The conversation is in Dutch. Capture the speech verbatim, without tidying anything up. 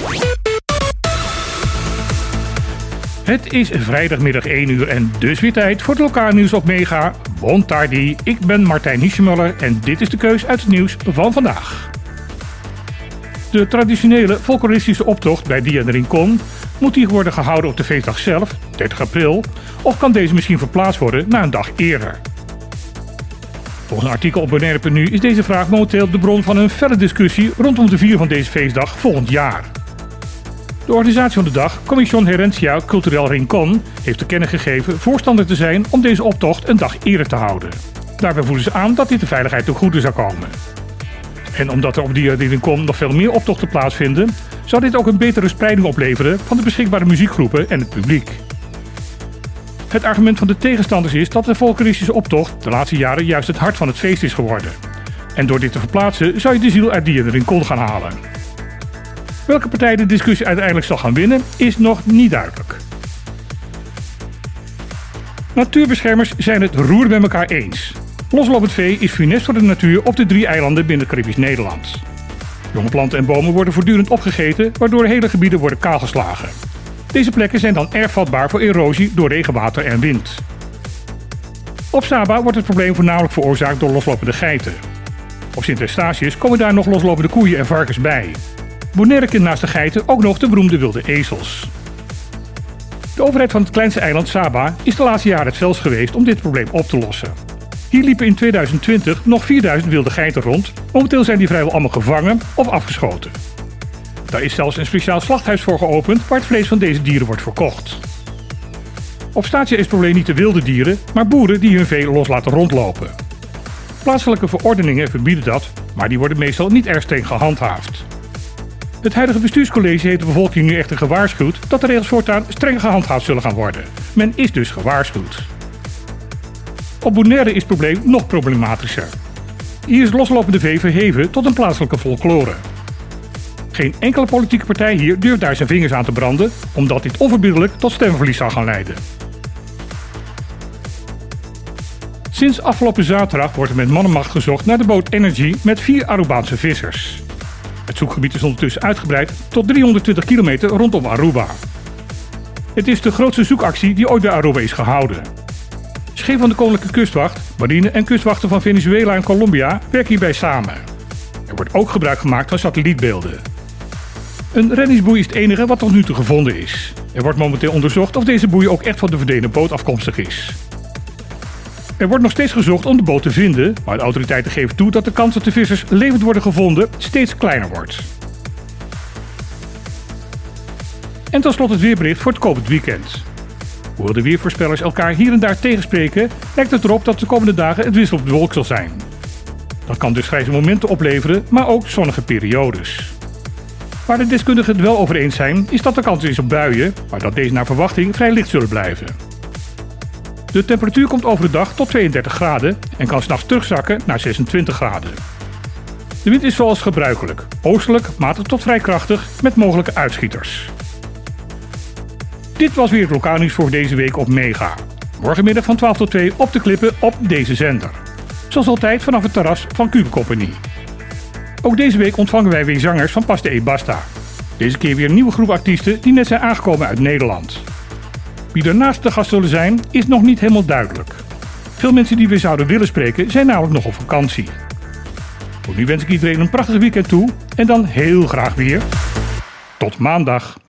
Het is vrijdagmiddag één uur en dus weer tijd voor het lokaal nieuws op Mega. Bon tardi, ik ben Martijn Hiesemuller en dit is de keus uit het nieuws van vandaag. De traditionele folkloristische optocht bij Dia de Rincón moet die worden gehouden op de feestdag zelf, dertig april, of kan deze misschien verplaatst worden naar een dag eerder? Volgens een artikel op Bonaire punt nu is deze vraag momenteel de bron van een felle discussie rondom de vier van deze feestdag volgend jaar. De organisatie van de dag, Comisión Herencia Cultural Rincón, heeft te kennen gegeven voorstander te zijn om deze optocht een dag eerder te houden. Daarbij voelen ze aan dat dit de veiligheid ten goede zou komen. En omdat er op Dia de Rincón nog veel meer optochten plaatsvinden, zou dit ook een betere spreiding opleveren van de beschikbare muziekgroepen en het publiek. Het argument van de tegenstanders is dat de folkloristische optocht de laatste jaren juist het hart van het feest is geworden. En door dit te verplaatsen zou je de ziel uit Dia de Rincón gaan halen. Welke partij de discussie uiteindelijk zal gaan winnen, is nog niet duidelijk. Natuurbeschermers zijn het roer met elkaar eens. Loslopend vee is funest voor de natuur op de drie eilanden binnen Caribisch Nederland. Jonge planten en bomen worden voortdurend opgegeten, waardoor hele gebieden worden kaalgeslagen. Deze plekken zijn dan erg vatbaar voor erosie door regenwater en wind. Op Saba wordt het probleem voornamelijk veroorzaakt door loslopende geiten. Op Sint Eustatius komen daar nog loslopende koeien en varkens bij. Bonaire kent naast de geiten ook nog de beroemde wilde ezels. De overheid van het kleinste eiland Saba is de laatste jaren het felst geweest om dit probleem op te lossen. Hier liepen in tweeduizend twintig nog vierduizend wilde geiten rond. Momenteel zijn die vrijwel allemaal gevangen of afgeschoten. Daar is zelfs een speciaal slachthuis voor geopend waar het vlees van deze dieren wordt verkocht. Op Statia is het probleem niet de wilde dieren, maar boeren die hun vee los laten rondlopen. Plaatselijke verordeningen verbieden dat, maar die worden meestal niet erg streng gehandhaafd. Het huidige bestuurscollege heeft de bevolking nu echter gewaarschuwd dat de regels voortaan streng gehandhaafd zullen gaan worden. Men is dus gewaarschuwd. Op Bonaire is het probleem nog problematischer. Hier is loslopende vee verheven tot een plaatselijke folklore. Geen enkele politieke partij hier durft daar zijn vingers aan te branden, omdat dit onverbiddelijk tot stemverlies zal gaan leiden. Sinds afgelopen zaterdag wordt er met mannenmacht gezocht naar de boot Energy met vier Arubaanse vissers. Het zoekgebied is ondertussen uitgebreid tot driehonderdtwintig kilometer rondom Aruba. Het is de grootste zoekactie die ooit bij Aruba is gehouden. Schepen van de Koninklijke Kustwacht, marine en kustwachten van Venezuela en Colombia werken hierbij samen. Er wordt ook gebruik gemaakt van satellietbeelden. Een reddingsboei is het enige wat tot nu toe gevonden is. Er wordt momenteel onderzocht of deze boei ook echt van de verdwenen boot afkomstig is. Er wordt nog steeds gezocht om de boot te vinden, maar de autoriteiten geven toe dat de kans dat de vissers levend worden gevonden steeds kleiner wordt. En tot slot het weerbericht voor het komend weekend. Hoewel de weervoorspellers elkaar hier en daar tegenspreken, lijkt het erop dat de komende dagen het wisselend bewolkt zal zijn. Dat kan dus grijze momenten opleveren, maar ook zonnige periodes. Waar de deskundigen het wel over eens zijn, is dat er kans is op buien, maar dat deze naar verwachting vrij licht zullen blijven. De temperatuur komt over de dag tot tweeëndertig graden en kan 's nachts terugzakken naar zesentwintig graden. De wind is zoals gebruikelijk, oostelijk, matig tot vrij krachtig, met mogelijke uitschieters. Dit was weer het lokaal nieuws voor deze week op Mega. Morgenmiddag van twaalf tot twee op de klippen op deze zender. Zoals altijd vanaf het terras van Cube Company. Ook deze week ontvangen wij weer zangers van Pas de E Basta. Deze keer weer een nieuwe groep artiesten die net zijn aangekomen uit Nederland. Wie daarnaast de gast zullen zijn, is nog niet helemaal duidelijk. Veel mensen die we zouden willen spreken zijn namelijk nog op vakantie. Voor nu wens ik iedereen een prachtig weekend toe en dan heel graag weer tot maandag.